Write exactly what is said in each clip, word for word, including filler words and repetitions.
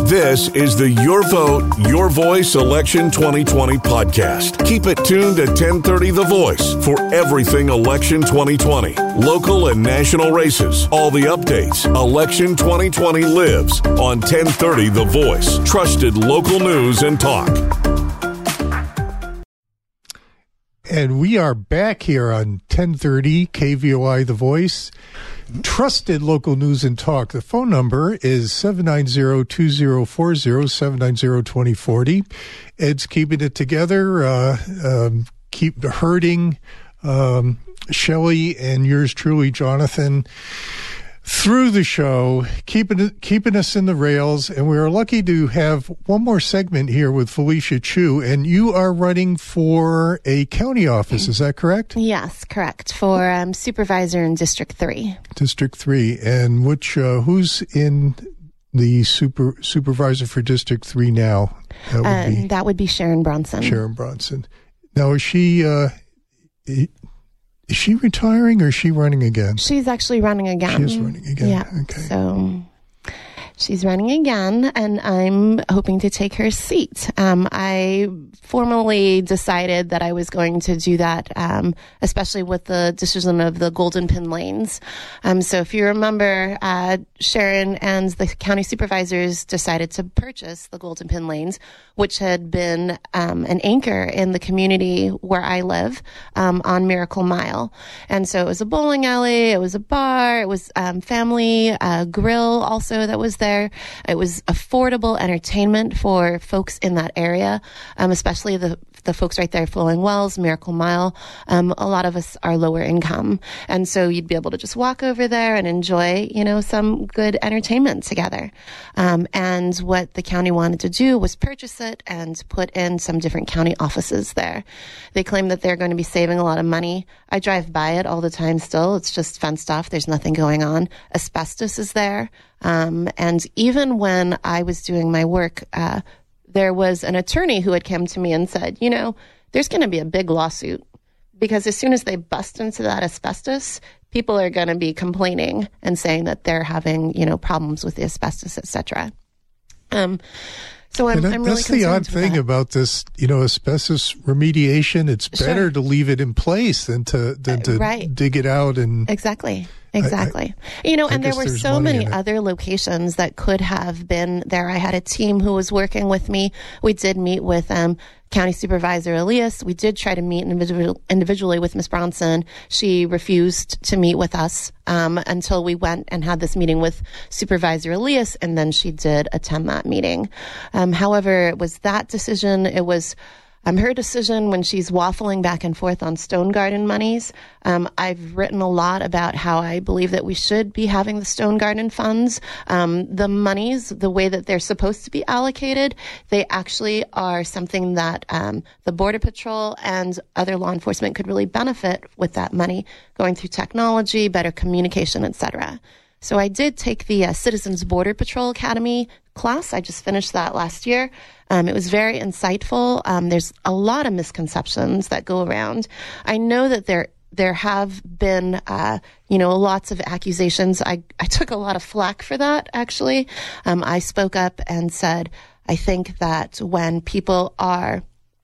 This is the Your Vote, Your Voice Election twenty twenty podcast. Keep it tuned to ten thirty The Voice for everything Election twenty twenty. Local and national races, all the updates. Election twenty twenty lives on ten thirty The Voice. Trusted local news and talk. And we are back here on ten thirty K V O I The Voice. Trusted local news and talk. The phone number is seven nine zero, two zero four zero, seven nine zero, two zero four zero. Ed's keeping it together, uh, um, keep herding um, Shelley and yours truly, Jonathan, through the show, keeping it, keeping us in the rails. And we are lucky to have one more segment here with Felicia Chu. And you are running for a county office, is that correct? Yes, correct. For um, supervisor in District three. District three. And which, uh, who's in the super supervisor for District three now? That would, uh, be, that would be Sharon Bronson. Sharon Bronson. Now, is she... Uh, Is she retiring or is she running again? She's actually running again. She is running again. Yeah. Okay. So she's running again, and I'm hoping to take her seat. Um, I formally decided that I was going to do that, um, especially with the decision of the Golden Pin Lanes. Um, so if you remember, uh, Sharon and the county supervisors decided to purchase the Golden Pin Lanes, which had been um, an anchor in the community where I live um, on Miracle Mile. And so it was a bowling alley, it was a bar, it was um, family uh, grill also that was there. It was affordable entertainment for folks in that area, um, especially the the folks right there, Flowing Wells, Miracle Mile. Um, a lot of us are lower income. And so you'd be able to just walk over there and enjoy, you know, some good entertainment together. Um, and what the county wanted to do was purchase it and put in some different county offices there. They claim that they're going to be saving a lot of money. I drive by it all the time still. It's just fenced off. There's nothing going on. Asbestos is there. Um, and even when I was doing my work, uh, there was an attorney who had come to me and said, you know, there's going to be a big lawsuit because as soon as they bust into that asbestos, people are going to be complaining and saying that they're having, you know, problems with the asbestos, et cetera. Um, so I'm, that, I'm really That's the odd thing that. about this, you know, asbestos remediation. It's better Sure. to leave it in place than to than to uh, right. dig it out and exactly. Exactly. I, I, you know, I and there were so many other locations that could have been there. I had a team who was working with me. We did meet with um, County Supervisor Elias. We did try to meet individual, individually with Miz Bronson. She refused to meet with us um, until we went and had this meeting with Supervisor Elias, and then she did attend that meeting. Um, however, it was that decision. It was Um, her decision when she's waffling back and forth on Stone Garden monies. Um, I've written a lot about how I believe that we should be having the Stone Garden funds. Um, the monies, the way that they're supposed to be allocated, they actually are something that um, the Border Patrol and other law enforcement could really benefit with that money going through technology, better communication, et cetera. So I did take the uh, Citizens Border Patrol Academy class. I just finished that last year. Um, it was very insightful. Um, there's a lot of misconceptions that go around. I know that there there have been, uh, you know, lots of accusations. I, I took a lot of flack for that, actually. Um, I spoke up and said, I think that when people are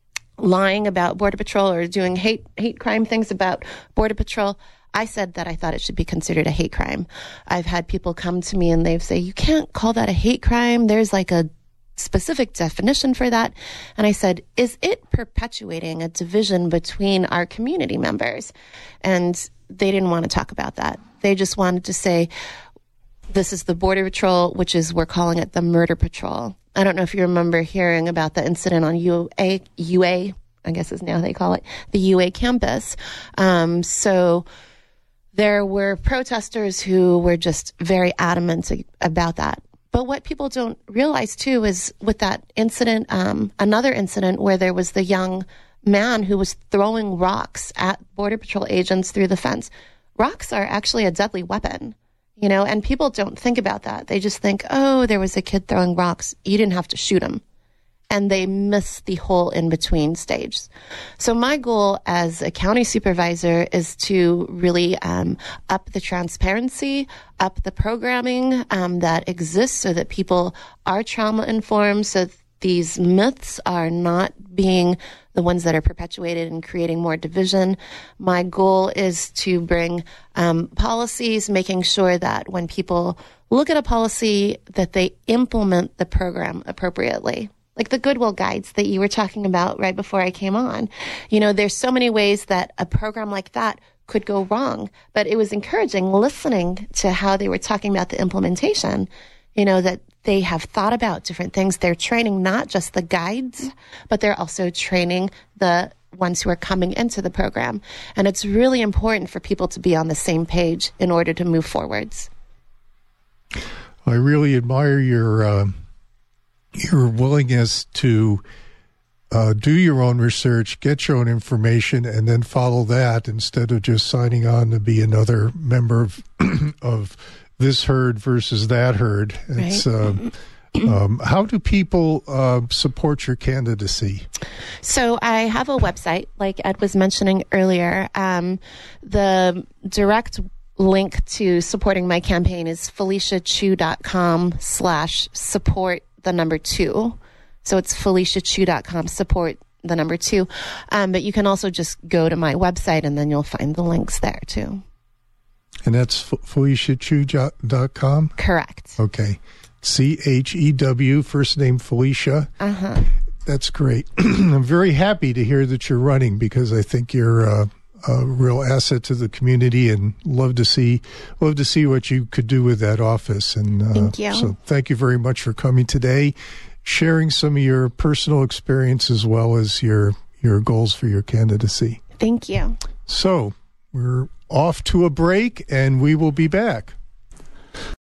lying about Border Patrol or doing hate hate crime things about Border Patrol, I said that I thought it should be considered a hate crime. I've had people come to me and they've say, you can't call that a hate crime. There's like a specific definition for that. And I said, is it perpetuating a division between our community members? And they didn't want to talk about that. They just wanted to say, this is the Border Patrol, which is, we're calling it the Murder Patrol. I don't know if you remember hearing about the incident on U A, U A, I guess is now they call it, the U A campus. Um, so there were protesters who were just very adamant about that. But what people don't realize, too, is with that incident, um, another incident where there was the young man who was throwing rocks at Border Patrol agents through the fence. Rocks are actually a deadly weapon, you know, and people don't think about that. They just think, oh, there was a kid throwing rocks. You didn't have to shoot him. and they miss the whole in-between stage. So my goal as a county supervisor is to really um, up the transparency, up the programming um, that exists so that people are trauma-informed, so these myths are not being the ones that are perpetuated and creating more division. My goal is to bring um, policies, making sure that when people look at a policy, that they implement the program appropriately. Like the Goodwill guides that you were talking about right before I came on. You know, there's so many ways that a program like that could go wrong, but it was encouraging listening to how they were talking about the implementation, you know, that they have thought about different things. They're training not just the guides, but they're also training the ones who are coming into the program. And it's really important for people to be on the same page in order to move forwards. I really admire your uh, your willingness to uh, do your own research, get your own information, and then follow that instead of just signing on to be another member of, of this herd versus that herd. It's right. uh, um, how do people uh, support your candidacy? So I have a website, like Ed was mentioning earlier. Um, the direct link to supporting my campaign is FeliciaChew.com slash support the number two. So it's FeliciaChew.com support the number two. Um, but you can also just go to my website and then you'll find the links there too. And that's Felicia Chew dot com? Correct. Okay. C H E W, first name Felicia. Uh-huh. That's great. I'm very happy to hear that you're running because I think you're uh, a real asset to the community and love to see love to see what you could do with that office. And uh, thank you. So thank you very much for coming today, sharing some of your personal experience as well as your your goals for your candidacy. Thank you. So we're off to a break, and we will be back.